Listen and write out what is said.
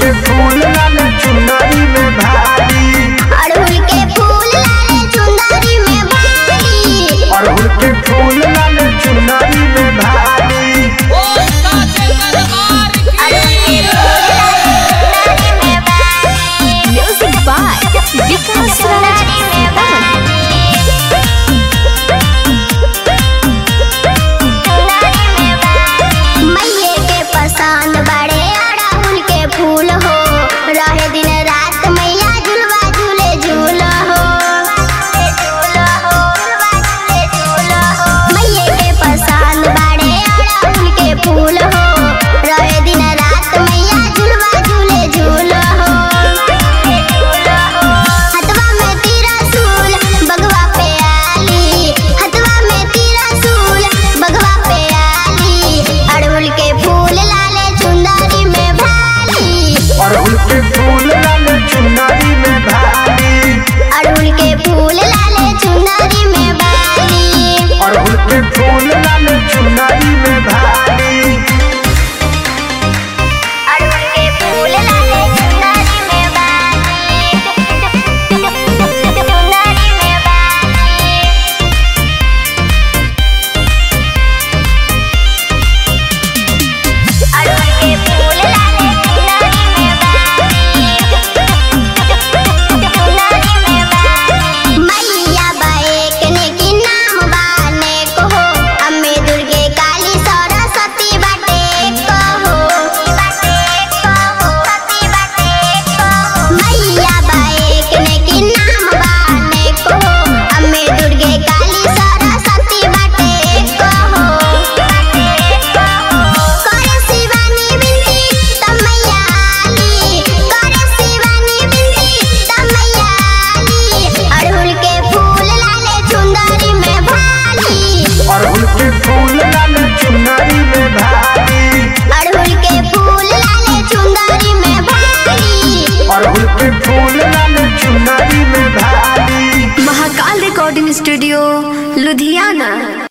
के फूल लाले चुनरी में भारी, अड़हुल के फूल लाले चुनरी में भारी, अड़हुल के फूल लाले चुनरी में भारी। म्यूजिक बाय विकास राज मैये के पसंद बड़े अड़हुल के फूल हो, रहे दिन रात मैया झुलवा झूले झूल हो। मैये के पसंद बड़े अड़हुल के फूल हो, रहे दिन रात मैया झुलवा झूले झूल हो। हथवा में त्रिशूल बगवा पे आली, हथवा में त्रिशूल बगवा पे आली, अड़हुल के फूल लाले चुनरी में भाली, अड़हुल के फूल लाले चुनरी में भारी, अड़हुल के फूल लाले चुनरी में भाली, अड़हुल के फूल लाले चुनरी में भारी। अड़हुल के फूल लाले चुनरी में भाली, चुनरी में भाली। अड़हुल के फूल लाले चुनरी में भाली, चुनरी में भाली। मैया बाएक ने की नाम बाने को हो, अम्मे दुर्गे काली सरस्वती बाटे को हो, मैया बाएक ने की नाम बाने को हो, अम्मे दुर्गे काली सरस्वती बाटे को हो। करे शिवानी बिनती तमैया आली, करे शिवानी बिनती तमैया आली, अड़हुल के फूल लाले चुनरी में भाली, अड़हुल के फूल लाले चुनरी में भारी, अड़हुल के फूल लाले चुनरी में भाली। अड़हुल के फूल लाले चुनरी में भारी। Mahakal recording studio Ludhiana.